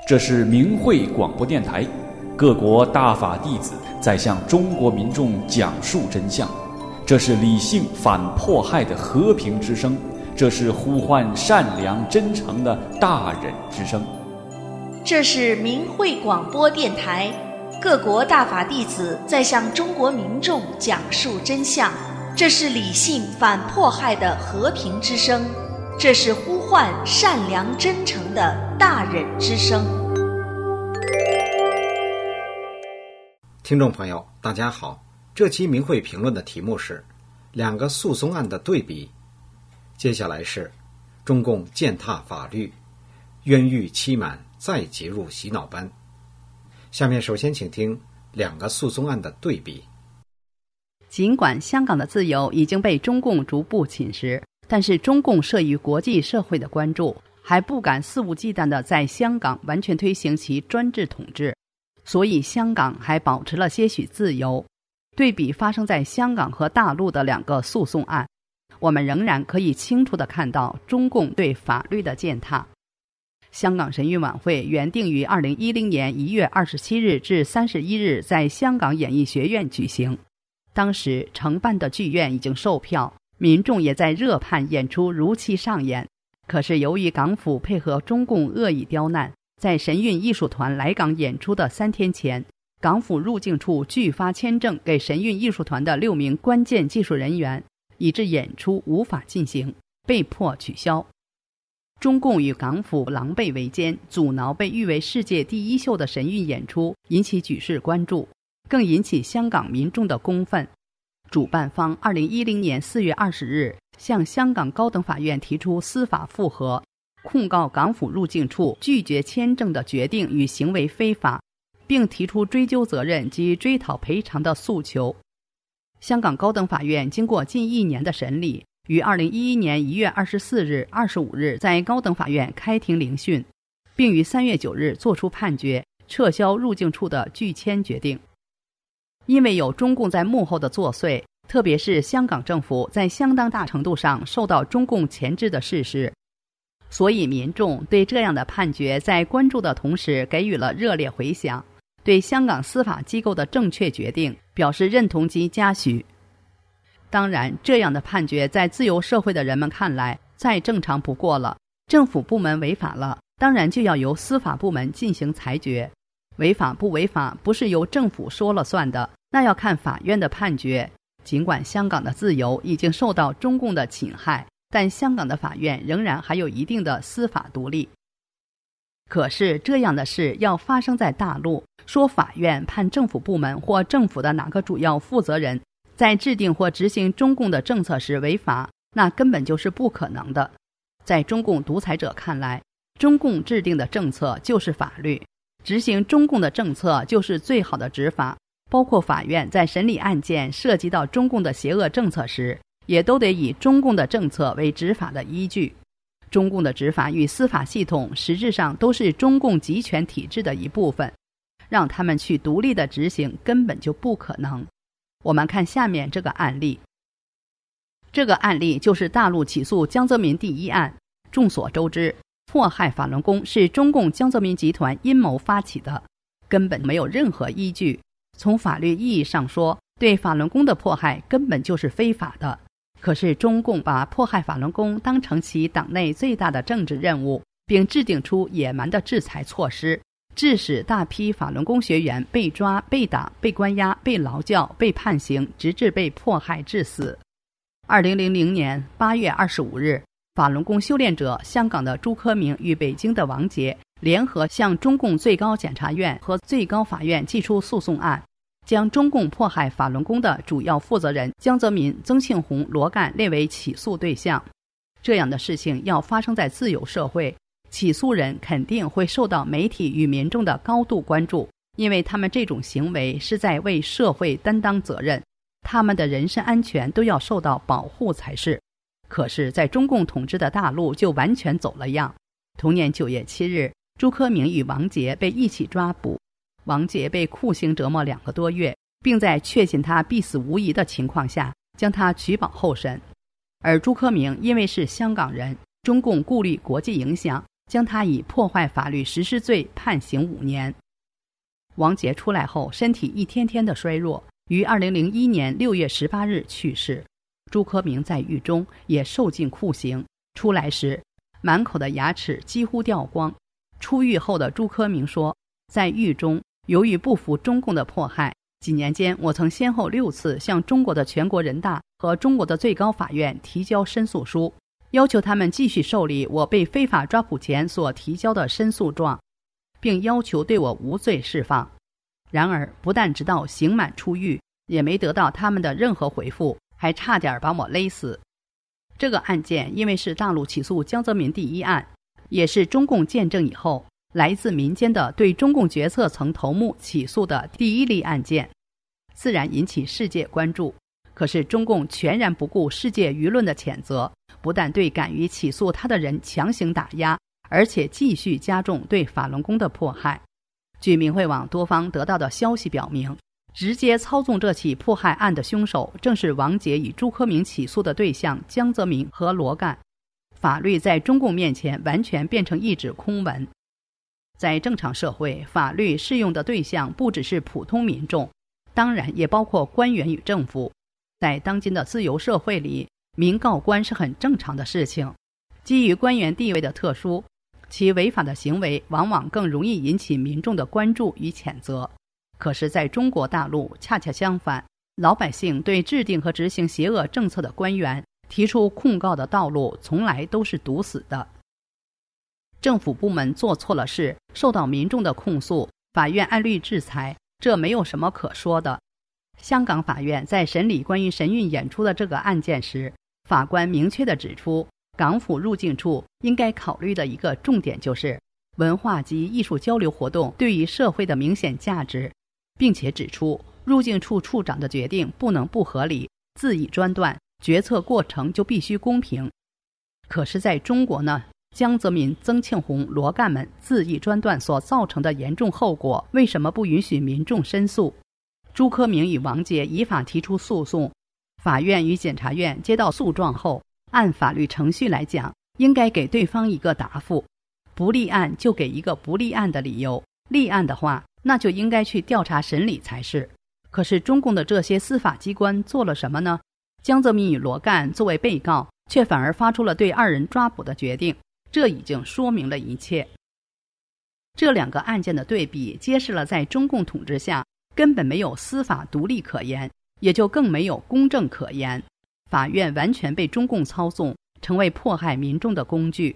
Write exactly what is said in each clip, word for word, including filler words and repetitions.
这是明慧广播电台，各国大法弟子在向中国民众讲述真相。这是理性反迫害的和平之声，这是呼唤善良真诚的大忍之声。 这是明慧广播电台，各国大法弟子在向中国民众讲述真相。这是理性反迫害的和平之声，这是呼唤善良真诚的大忍之声。 听众朋友大家好，这期明慧评论的题目是两个诉讼案的对比，接下来是中共践踏法律，冤狱期满再挤入洗脑班。下面首先请听两个诉讼案的对比。 尽管香港的自由已经被中共逐步侵蚀，但是中共慑于国际社会的关注，还不敢肆无忌惮地在香港完全推行其专制统治，所以香港还保持了些许自由。对比发生在香港和大陆的两个诉讼案，我们仍然可以清楚地看到中共对法律的践踏。香港神韵晚会原定于二零一零年一月二十七日至三十一日在香港演艺学院举行，当时承办的剧院已经售票，民众也在热盼演出如期上演。可是由于港府配合中共恶意刁难，在神韵艺术团来港演出的三天前，港府入境处拒发签证给神韵艺术团的六名关键技术人员，以致演出无法进行，被迫取消。中共与港府狼狈为奸，阻挠被誉为世界第一秀的神韵演出，引起举世关注，更引起香港民众的公愤。主办方二零一零年四月二十日向香港高等法院提出司法复核，控告港府入境处拒绝签证的决定与行为非法，并提出追究责任及追讨赔偿的诉求。香港高等法院经过近一年的审理，于二零一一年一月二十四日、二十五日在高等法院开庭聆讯，并于三月九日作出判决，撤销入境处的拒签决定。因为有中共在幕后的作祟，特别是香港政府在相当大程度上受到中共钳制的事实，所以民众对这样的判决在关注的同时给予了热烈回响，对香港司法机构的正确决定表示认同及嘉许。当然，这样的判决在自由社会的人们看来再正常不过了。政府部门违法了，当然就要由司法部门进行裁决。违法不违法不是由政府说了算的，那要看法院的判决。尽管香港的自由已经受到中共的侵害，但香港的法院仍然还有一定的司法独立。可是这样的事要发生在大陆，说法院判政府部门或政府的哪个主要负责人在制定或执行中共的政策时违法，那根本就是不可能的。在中共独裁者看来，中共制定的政策就是法律，执行中共的政策就是最好的执法。包括法院在审理案件涉及到中共的邪恶政策时，也都得以中共的政策为执法的依据。中共的执法与司法系统实质上都是中共集权体制的一部分，让他们去独立的执行根本就不可能。我们看下面这个案例，这个案例就是大陆起诉江泽民第一案。众所周知，迫害法轮功是中共江泽民集团阴谋发起的，根本没有任何依据。从法律意义上说，对法轮功的迫害根本就是非法的。可是中共把迫害法轮功当成其党内最大的政治任务，并制定出野蛮的制裁措施，致使大批法轮功学员被抓、被打、被关押、被劳教、被判刑，直至被迫害致死。二零零零年八月二十五日，法轮功修炼者香港的朱科明与北京的王杰联合向中共最高检察院和最高法院寄出诉讼案，将中共迫害法轮功的主要负责人江泽民、曾庆红、罗干列为起诉对象。这样的事情要发生在自由社会，起诉人肯定会受到媒体与民众的高度关注，因为他们这种行为是在为社会担当责任，他们的人身安全都要受到保护才是。可是在中共统治的大陆就完全走了样。同年九月七日，朱科明与王杰被一起抓捕，王杰被酷刑折磨两个多月，并在确信他必死无疑的情况下将他取保候审。而朱科明因为是香港人，中共顾虑国际影响， 将他以破坏法律实施罪判刑五年。王杰出来后，身体一天天的衰弱，于二零零一年六月十八日去世。朱科明在狱中也受尽酷刑，出来时满口的牙齿几乎掉光。出狱后的朱科明说，在狱中由于不服中共的迫害，几年间我曾先后六次向中国的全国人大和中国的最高法院提交申诉书，要求他们继续受理我被非法抓捕前所提交的申诉状，并要求对我无罪释放。然而不但直到刑满出狱也没得到他们的任何回复，还差点把我勒死。这个案件因为是大陆起诉江泽民第一案，也是中共建政以后来自民间的对中共决策层头目起诉的第一例案件，自然引起世界关注。可是中共全然不顾世界舆论的谴责，不但对敢于起诉他的人强行打压，而且继续加重对法轮功的迫害。据明慧网多方得到的消息表明，直接操纵这起迫害案的凶手正是王杰与朱科明起诉的对象江泽民和罗干。法律在中共面前完全变成一纸空文。在正常社会，法律适用的对象不只是普通民众，当然也包括官员与政府。在当今的自由社会里，民告官是很正常的事情。基于官员地位的特殊，其违法的行为往往更容易引起民众的关注与谴责。可是在中国大陆恰恰相反，老百姓对制定和执行邪恶政策的官员提出控告的道路从来都是堵死的。政府部门做错了事，受到民众的控诉，法院按律制裁，这没有什么可说的。香港法院在审理关于神韵演出的这个案件时，法官明确地指出，港府入境处应该考虑的一个重点就是文化及艺术交流活动对于社会的明显价值，并且指出入境处处长的决定不能不合理，恣意专断，决策过程就必须公平。可是在中国呢，江泽民、曾庆红、罗干们恣意专断所造成的严重后果，为什么不允许民众申诉？朱科明与王杰依法提出诉讼，法院与检察院接到诉状后，按法律程序来讲，应该给对方一个答复。不立案就给一个不立案的理由，立案的话，那就应该去调查审理才是。可是中共的这些司法机关做了什么呢？江泽民与罗干作为被告，却反而发出了对二人抓捕的决定，这已经说明了一切。这两个案件的对比，揭示了在中共统治下根本没有司法独立可言，也就更没有公正可言。法院完全被中共操纵，成为迫害民众的工具。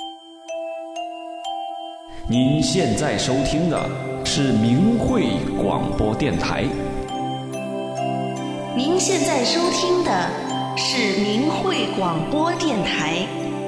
您现在收听的是明慧广播电台。 您现在收听的是明慧广播电台。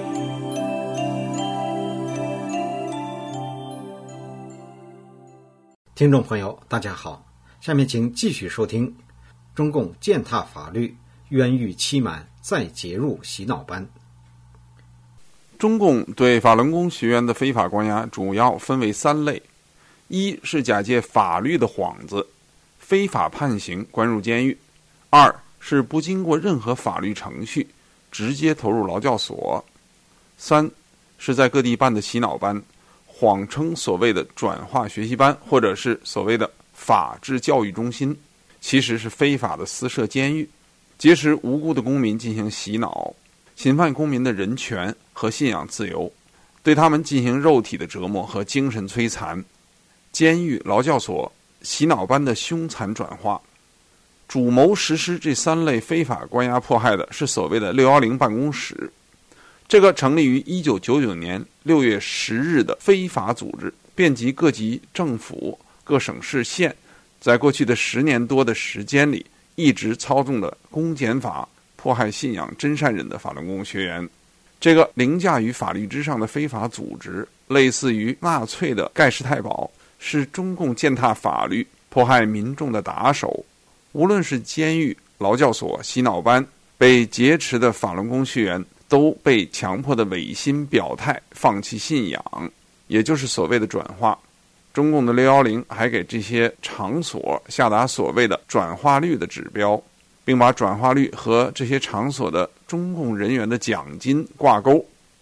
听众朋友，大家好，下面请继续收听中共践踏法律，冤狱期满，再劫入洗脑班。 中共对法轮功学员的非法关押主要分为三类：一是假借法律的幌子，非法判刑关入监狱；二是不经过任何法律程序，直接投入劳教所；三是在各地办的洗脑班，谎称所谓的转化学习班，或者是所谓的法治教育中心，其实是非法的私设监狱，劫持无辜的公民进行洗脑，侵犯公民的人权和信仰自由，对他们进行肉体的折磨和精神摧残。监狱、劳教所、洗脑班的凶残转化，主谋实施这三类非法关押迫害的是所谓的六一零办公室。这个成立于一九九九年六月十日的非法组织，遍及各级政府、各省市县，在过去的十年多的时间里，一直操纵的公检法迫害信仰真善忍的法轮功学员。这个凌驾于法律之上的非法组织，类似于纳粹的盖世太保，是中共践踏法律、迫害民众的打手。无论是监狱、劳教所、洗脑班，被劫持的法轮功学员都被强迫的违心表态，放弃信仰，也就是所谓的转化。中共的六一零还给这些场所下达所谓的转化率的指标，并把转化率和这些场所的中共人员的奖金挂钩。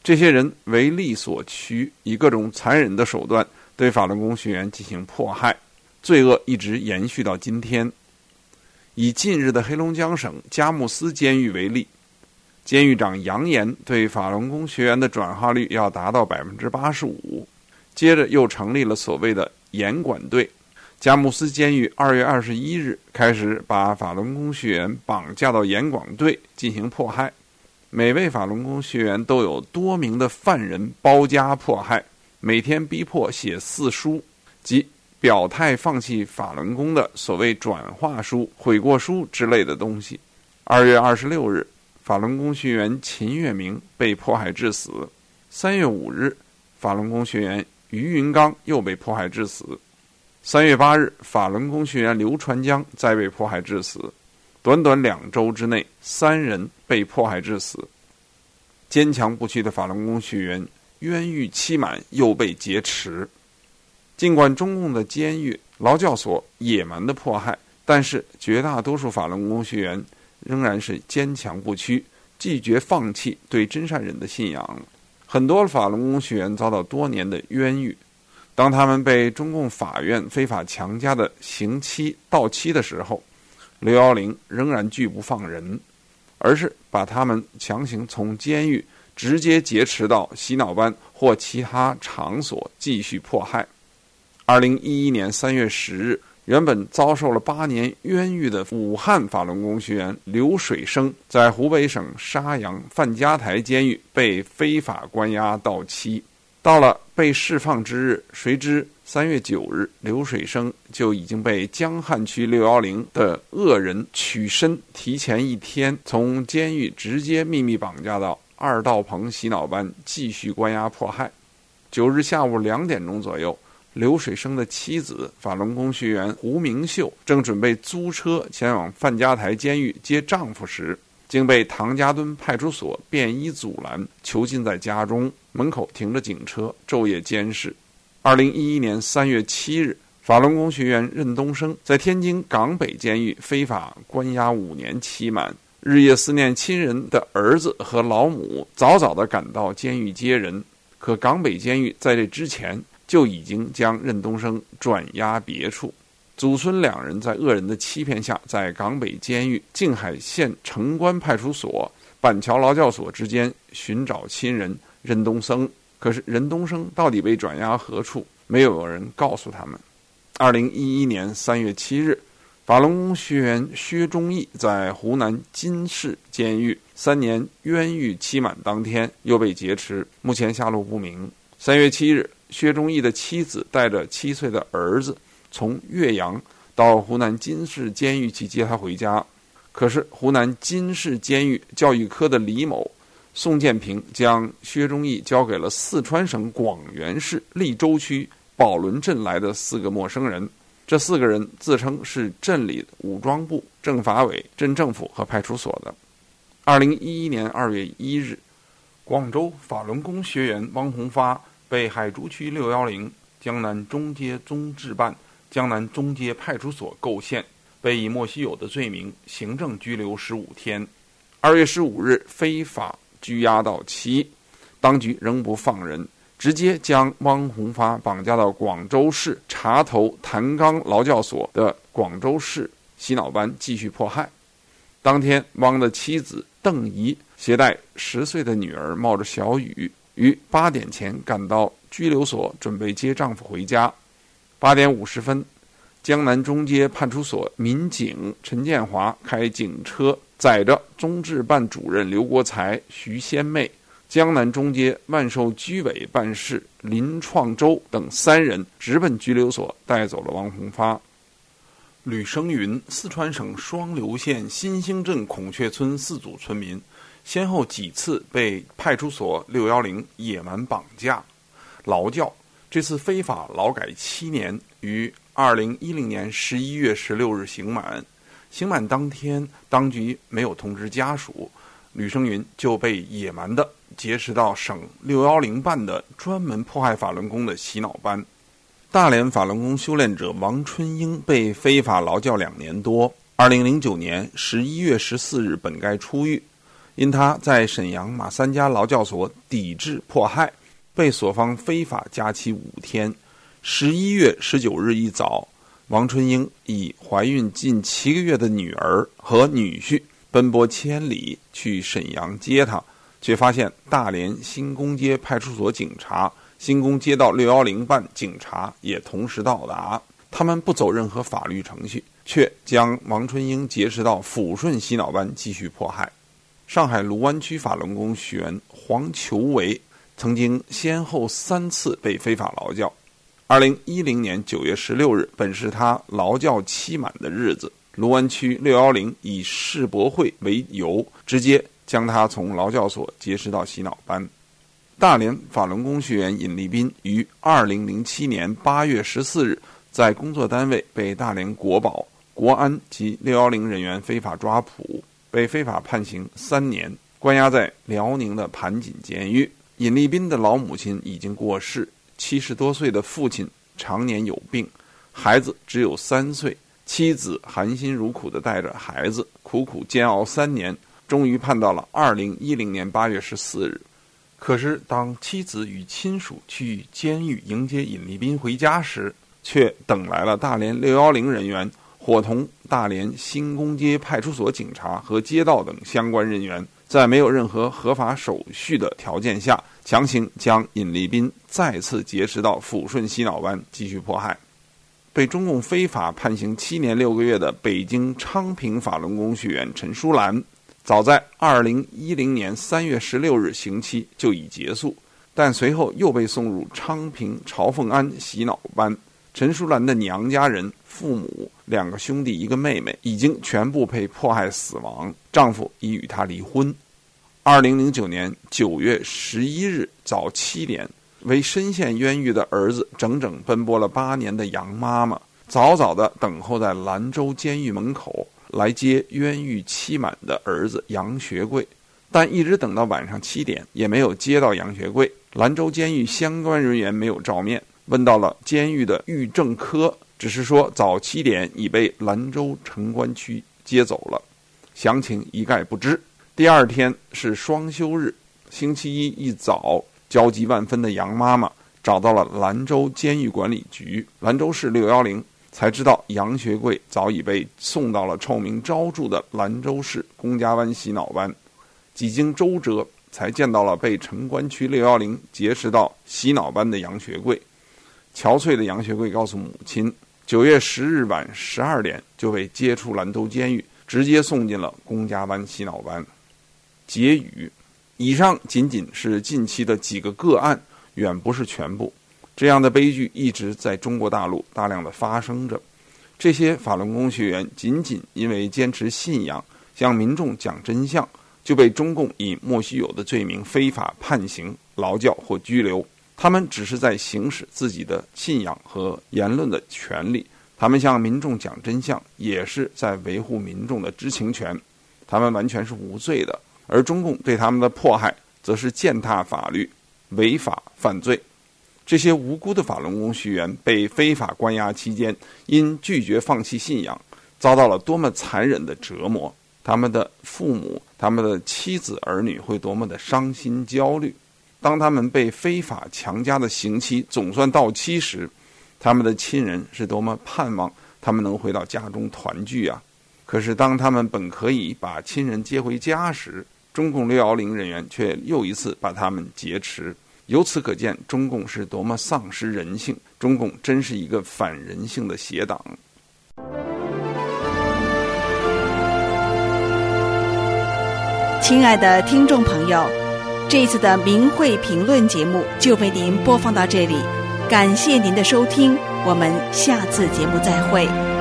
这些人为利所趋，以各种残忍的手段对法轮功学员进行迫害，罪恶一直延续到今天。以近日的黑龙江省佳木斯监狱为例，监狱长扬言对法轮功学员的转化率要达到 百分之八十五， 接着又成立了所谓的严管队。佳木斯监狱二月二十一日开始把法轮功学员绑架到严管队进行迫害，每位法轮功学员都有多名的犯人包夹迫害，每天逼迫写四书，即表态放弃法轮功的所谓转化书、悔过书之类的东西。二月二十六日，法轮功学员秦月明被迫害致死。三月五日，法轮功学员于云刚又被迫害致死。三月八日，法轮功学员刘传江再被迫害致死。短短两周之内，三人被迫害致死。坚强不屈的法轮功学员冤狱期满，又被劫持。尽管中共的监狱、劳教所野蛮的迫害，但是绝大多数法轮功学员仍然是坚强不屈，拒绝放弃对真善忍的信仰。很多法轮功学员遭到多年的冤狱，当他们被中共法院非法强加的刑期到期的时候，六一零仍然拒不放人，而是把他们强行从监狱直接劫持到洗脑班或其他场所继续迫害。二零一一年三月十日，原本遭受了八年冤狱的武汉法轮功学员刘水生，在湖北省沙洋范家台监狱被非法关押到期。到了被释放之日，谁知三月九日，刘水生就已经被江汉区六一零的恶人取身，提前一天从监狱直接秘密绑架到二道棚洗脑班继续关押迫害。九日下午两点钟左右，刘水生的妻子法轮功学员胡明秀正准备租车前往范家台监狱接丈夫时，竟被唐家墩派出所便衣阻拦，囚禁在家中，门口停着警车，昼夜监视。二零一一年三月七日，法轮功学员任东升在天津港北监狱非法关押五年期满，日夜思念亲人的儿子和老母早早地赶到监狱接人，可港北监狱在这之前就已经将任东升转押别处。祖孙两人在恶人的欺骗下，在港北监狱、静海县城关派出所、板桥劳教所之间寻找亲人任东升。可是任东升到底被转押何处，没有人告诉他们。二零一一年三月七日，法轮功学员薛忠义在湖南金市监狱三年冤狱期满当天又被劫持，目前下落不明。三月七日，薛忠义的妻子带着七岁的儿子从岳阳到湖南金市监狱去接他回家，可是湖南金市监狱教育科的李某、宋建平将薛忠义交给了四川省广元市利州区宝轮镇来的四个陌生人。这四个人自称是镇里武装部、政法委、镇政府和派出所的。二零一一年二月一日，广州法轮功学员汪洪发被海珠区六一零、江南中街综治办、江南中街派出所构陷，被以莫须有的罪名行政拘留十五天。二月十五日，非法拘押到期，当局仍不放人，直接将汪洪发绑架到广州市茶头谭刚劳教所的广州市洗脑班继续迫害。当天，汪的妻子邓怡携带十岁的女儿，冒着小雨，于八点前赶到拘留所，准备接丈夫回家。八点五十分，江南中街派出所民警陈建华开警车载着中治办主任刘国才、徐仙妹、江南中街万寿居委办事林创洲等三人直奔拘留所，带走了汪洪发。吕生云，四川省双流县新兴镇孔雀村四组村民，先后几次被派出所六一零野蛮绑架、劳教。这次非法劳改七年，于二零一零年十一月十六日刑满。刑满当天，当局没有通知家属，吕生云就被野蛮的劫持到省六一零办的专门迫害法轮功的洗脑班。大连法轮功修炼者王春英被非法劳教两年多，二零零九年十一月十四日本该出狱， 因他在沈阳马三家劳教所抵制迫害，被所方非法加期五天。十一月十九日一早，王春英以怀孕近七个月的女儿和女婿奔波千里去沈阳接他，却发现大连新宫街派出所警察、新宫街道六一零办警察也同时到达。他们不走任何法律程序，却将王春英劫持到抚顺洗脑班继续迫害。上海卢湾区法轮功学员黄求维曾经先后三次被非法劳教。二零一零年九月十六日本是他劳教期满的日子，卢湾区六一零以世博会为由，直接将他从劳教所劫持到洗脑班。大连法轮功学员尹立斌于二零零七年八月十四日在工作单位被大连国保、国安及六一零人员非法抓捕，被非法判刑三年，关押在辽宁的盘锦监狱。尹立斌的老母亲已经过世，七十多岁的父亲常年有病，孩子只有三岁，妻子含辛茹苦地带着孩子，苦苦煎熬三年，终于判到了二零一零年八月十四日。可是当妻子与亲属去监狱迎接尹立斌回家时，却等来了大连六一零人员，伙同大连新宫街派出所警察和街道等相关人员，在没有任何合法手续的条件下，强行将尹立斌再次劫持到抚顺洗脑班继续迫害。被中共非法判刑七年六个月的北京昌平法轮功学员陈淑兰，早在二零一零年三月十六日刑期就已结束，但随后又被送入昌平朝凤庵洗脑班。陈淑兰的娘家人、父母、两个兄弟一个妹妹已经全部被迫害死亡，丈夫已与她离婚。二零零九年九月十一日早七点，为深陷冤狱的儿子整整奔波了八年的杨妈妈，早早地等候在兰州监狱门口来接冤狱期满的儿子杨学贵，但一直等到晚上七点也没有接到杨学贵。兰州监狱相关人员没有照面，问到了监狱的狱政科，只是说早七点已被兰州城关区接走了，详情一概不知。第二天是双休日，星期一一早，焦急万分的杨妈妈找到了兰州监狱管理局、兰州市六一零，才知道杨学贵早已被送到了臭名昭著的兰州市龚家湾洗脑班。几经周折，才见到了被城关区六一零劫持到洗脑班的杨学贵。憔悴的杨学贵告诉母亲，九月十日晚十二点就被接出兰州监狱，直接送进了龚家湾洗脑班。结语：以上仅仅是近期的几个个案，远不是全部。这样的悲剧一直在中国大陆大量的发生着。这些法轮功学员仅仅因为坚持信仰，向民众讲真相，就被中共以莫须有的罪名非法判刑、劳教或拘留。他们只是在行使自己的信仰和言论的权利，他们向民众讲真相，也是在维护民众的知情权。他们完全是无罪的，而中共对他们的迫害则是践踏法律、违法犯罪。这些无辜的法轮功学员被非法关押期间，因拒绝放弃信仰，遭到了多么残忍的折磨，他们的父母、他们的妻子儿女会多么的伤心焦虑。当他们被非法强加的刑期总算到期时，他们的亲人是多么盼望他们能回到家中团聚啊！可是当他们本可以把亲人接回家时，中共六一零人员却又一次把他们劫持。由此可见，中共是多么丧失人性，中共真是一个反人性的邪党。 亲爱的听众朋友，这一次的明慧评论节目就为您播放到这里，感谢您的收听，我们下次节目再会。